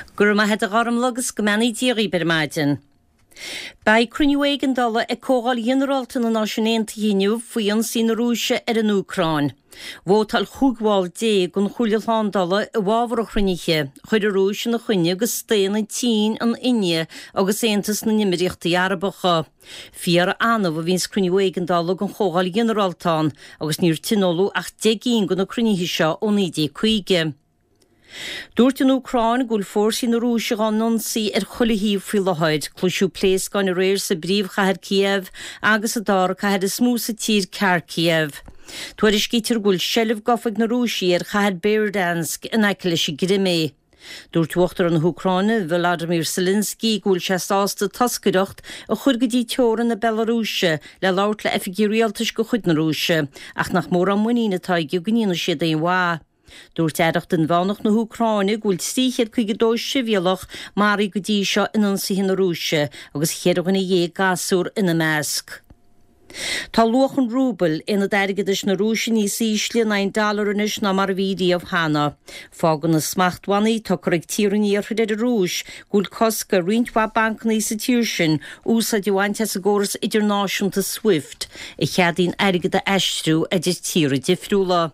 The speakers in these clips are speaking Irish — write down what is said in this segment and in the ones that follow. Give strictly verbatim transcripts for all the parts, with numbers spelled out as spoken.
Gur ma het a garm logus gomani díri ber maidin. Bei cruniwegen dalla e cógal generaltan an nationént hiniu fuion sin rúse er an Ucrán. Vótal chúgwál dé gun chúlialán dalla e wávar chruniche, chuir a rúse na chunne agus stéan an tín an inne agus éantas na nimiriachta arabacha. Fiar anna va vins cruniwegen dalla gun cógal generaltán agus nír tinolú ach degín gun a cruniche seo on idé cuige. Dúirt an Ucrán gúil fórsaí na Rúise gan nonsaí ar chulahíomh faoi lehaid, clúisiú plés gan a réir sa bríomh chahar Kiev agus a dar chahar a smú sa tír Kharkiv. Tuair is gítar gúil sellh gofag na Rúisi ar chahar Berdansk in aice leis i Grimé. Dúirt uachtar an Ucráine Volodymyr Zelensky gúil sé sásta tascaireacht a chur go dtí teoran na Belarúise le labhairt le efigíoríaltas go chud na Rúise, ach nach mór an muína taige go gníonú siad é mhá. Dúirt éireacht den bhánach na Ucráine gúil stíchead chuig dó sivialach marí go dtí seo inionsaí na Rúise agus chéadgan na dhé gasúr ina measc. Tá luachan rúbal ina deirgeadis na Rúise níos ísle nine dollar inis na mar vídíomh hana. Fágan na smachthaí tá chuig tíraní ar chuid a Rúis gúil cosca rintha bank na institution úsa dehainte a góras idirnáisiúnta Swift i cheadín airgad a eistrú a de tíra difriúla.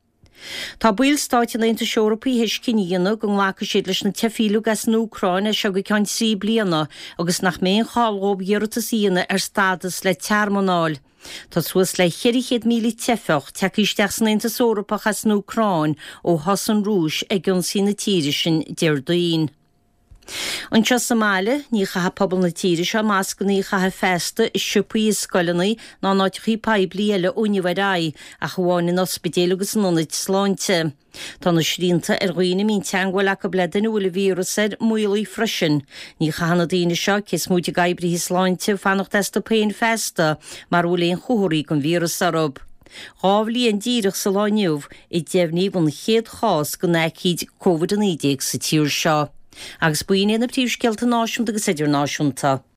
Tá buil stáit na inta seorpaí heis ciníana go nghacha siad leis na tefiú gas na Ucráine se go ceann trí bliana agus nach mé cháilgóib dheartas íana ar stadas le termináil. Tá suas le cheirichéad míle tefach teicisteach na inta sórapachas na Ucráin ó hosan Rúis ag gon sína tíiri sin deirdaín. An teo Somália, ní chatha pobl na tíiri seo más go ní chatha festa is siúpaí scoilinaí ná náitií paibli eile úniuhadá a chuháin in ospidéal agus nonid sláinte. Tá na srínta ar ghoine mín teanghil a go bledan bhfuil vírusad muolaí freisin. Ní chahanna daine seo cés múide gaibrí sláinte fannacht esta péin festa mar bhfuil éon chuthúirí gon vírus arab. Rábhlí an díirech sa lániuh i deimhníomh an chéad chás go náicíd COVID nineteen sa tír seo. Agus buine na príomhscealta náisiúnta agus idir náisiúnta.